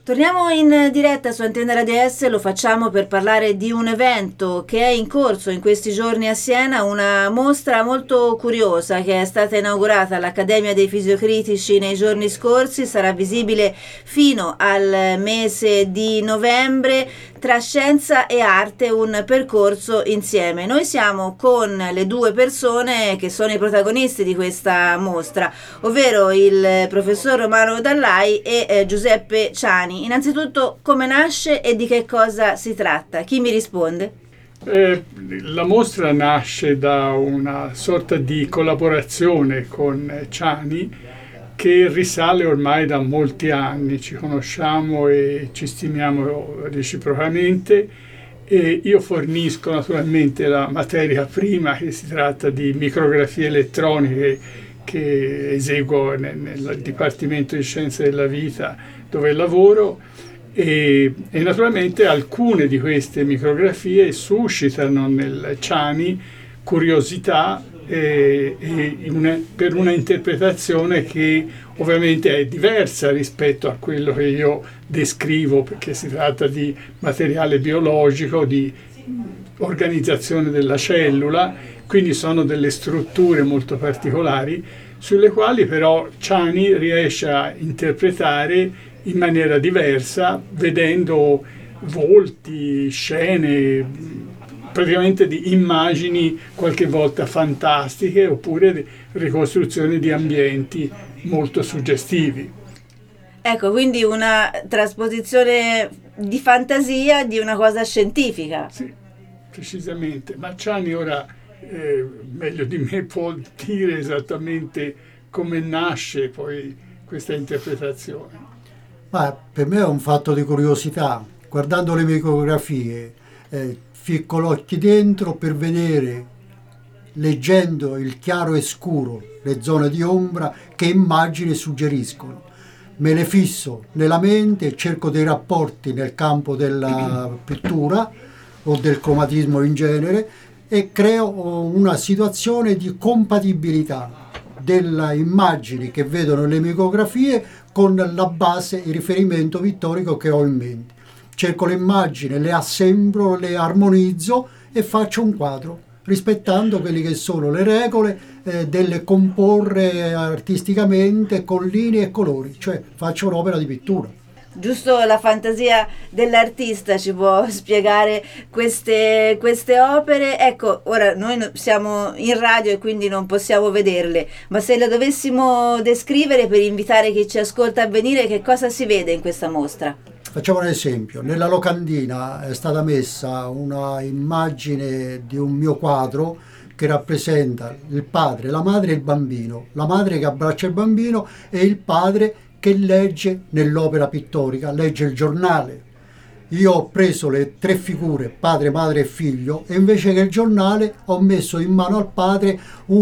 Torniamo in diretta su Antenne Radio S, lo facciamo per parlare di un evento che è in corso in questi giorni a Siena, una mostra molto curiosa che è stata inaugurata all'Accademia dei Fisiocritici nei giorni scorsi, sarà visibile fino al mese di novembre. Tra scienza e arte, un percorso insieme. Noi siamo con le due persone che sono i protagonisti di questa mostra, ovvero il professor Romano Dallai e Giuseppe Ciani. Innanzitutto, come nasce e di che cosa si tratta? Chi mi risponde? La mostra nasce da una sorta di collaborazione con Ciani che risale ormai da molti anni, ci conosciamo e ci stimiamo reciprocamente e io fornisco naturalmente la materia prima, che si tratta di micrografie elettroniche che eseguo nel Dipartimento di Scienze della Vita dove lavoro e naturalmente alcune di queste micrografie suscitano nel Ciani curiosità per una interpretazione che ovviamente è diversa rispetto a quello che io descrivo, perché si tratta di materiale biologico, di organizzazione della cellula, quindi sono delle strutture molto particolari sulle quali però Ciani riesce a interpretare in maniera diversa, vedendo volti, scene, praticamente di immagini qualche volta fantastiche oppure di ricostruzioni di ambienti molto suggestivi. Ecco, quindi una trasposizione di fantasia di una cosa scientifica. Sì, precisamente. Ma Ciani ora, meglio di me, può dire esattamente come nasce poi questa interpretazione. Ma per me è un fatto di curiosità. Guardando le micrografie, ficco l'occhio dentro per vedere, leggendo il chiaro e scuro, le zone di ombra, che immagini suggeriscono. Me le fisso nella mente e cerco dei rapporti nel campo della pittura o del cromatismo in genere e creo una situazione di compatibilità delle immagini che vedono le micrografie con la base, il riferimento pittorico che ho in mente. Cerco le immagini, le assemblo, le armonizzo e faccio un quadro, rispettando quelle che sono le regole del comporre artisticamente con linee e colori, cioè faccio un'opera di pittura. Giusto la fantasia dell'artista ci può spiegare queste opere. Ecco, ora noi siamo in radio e quindi non possiamo vederle, ma se le dovessimo descrivere per invitare chi ci ascolta a venire, che cosa si vede in questa mostra? Facciamo un esempio, nella locandina è stata messa una immagine di un mio quadro che rappresenta il padre, la madre e il bambino, la madre che abbraccia il bambino e il padre che legge nell'opera pittorica, legge il giornale. Io ho preso le tre figure, padre, madre e figlio, e invece che il giornale ho messo in mano al padre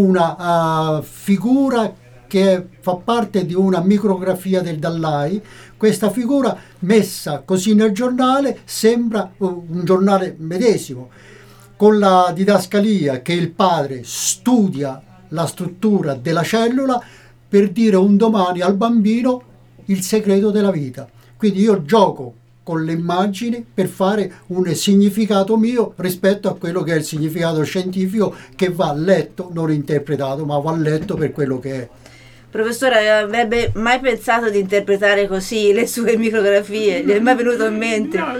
una figura che fa parte di una micrografia del Dallai. Questa figura messa così nel giornale sembra un giornale medesimo, con la didascalia che il padre studia la struttura della cellula per dire un domani al bambino il segreto della vita. Quindi io gioco con le immagini per fare un significato mio rispetto a quello che è il significato scientifico, che va letto, non interpretato, ma va letto per quello che è. Professore, avrebbe mai pensato di interpretare così le sue micrografie? Gli è mai venuto in mente? No,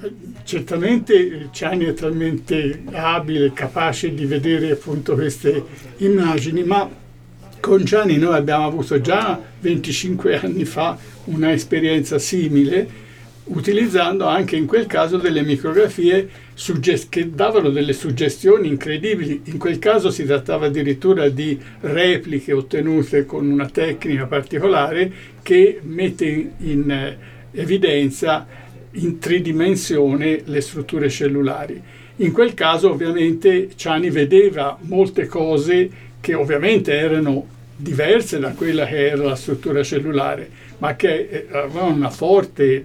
certamente Ciani è talmente abile, capace di vedere appunto queste immagini, ma con Ciani noi abbiamo avuto già 25 anni fa una esperienza simile, utilizzando anche in quel caso delle micrografie che davano delle suggestioni incredibili. In quel caso si trattava addirittura di repliche ottenute con una tecnica particolare che mette in evidenza in tridimensione le strutture cellulari. In quel caso ovviamente Ciani vedeva molte cose che ovviamente erano diverse da quella che era la struttura cellulare, ma che aveva una forte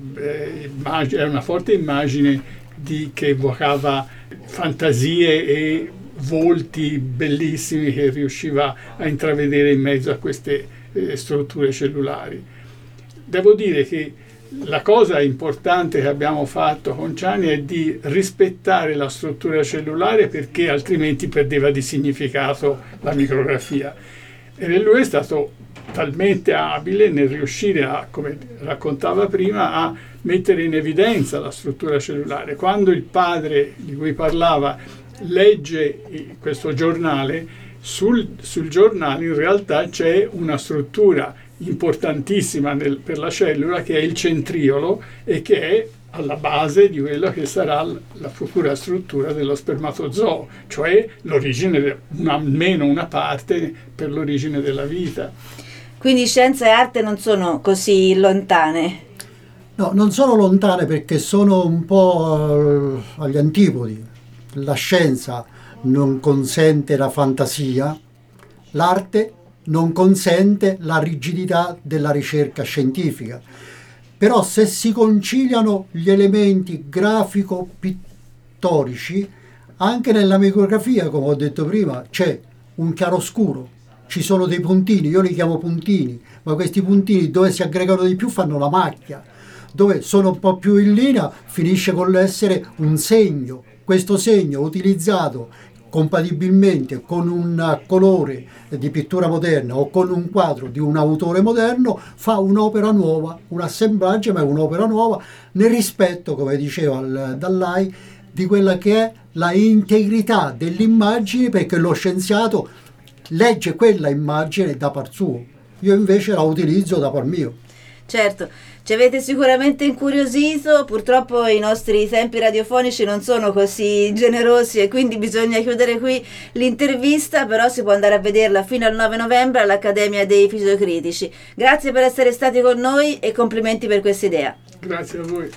immagine che evocava fantasie e volti bellissimi che riusciva a intravedere in mezzo a queste strutture cellulari. Devo dire che la cosa importante che abbiamo fatto con Ciani è di rispettare la struttura cellulare, perché altrimenti perdeva di significato la micrografia. E lui è stato talmente abile nel riuscire a, come raccontava prima, a mettere in evidenza la struttura cellulare. Quando il padre di cui parlava legge questo giornale, sul giornale in realtà c'è una struttura importantissima per la cellula, che è il centriolo, e che è alla base di quella che sarà la futura struttura dello spermatozoo, cioè l'origine, almeno una parte per l'origine della vita. Quindi scienza e arte non sono così lontane? No, non sono lontane, perché sono un po' agli antipodi. La scienza non consente la fantasia, l'arte non consente la rigidità della ricerca scientifica. Però se si conciliano gli elementi grafico-pittorici, anche nella micrografia, come ho detto prima, c'è un chiaroscuro, ci sono dei puntini, io li chiamo puntini, ma questi puntini dove si aggregano di più fanno la macchia, dove sono un po' più in linea finisce con l'essere un segno. Questo segno utilizzato compatibilmente con un colore di pittura moderna o con un quadro di un autore moderno fa un'opera nuova, un assemblaggio, ma è un'opera nuova nel rispetto, come diceva Dalai, di quella che è la integrità dell'immagine, perché lo scienziato legge quella immagine da par suo, io invece la utilizzo da par mio. Certo, ci avete sicuramente incuriosito, purtroppo i nostri tempi radiofonici non sono così generosi e quindi bisogna chiudere qui l'intervista, però si può andare a vederla fino al 9 novembre all'Accademia dei Fisiocritici. Grazie per essere stati con noi e complimenti per questa idea. Grazie a voi.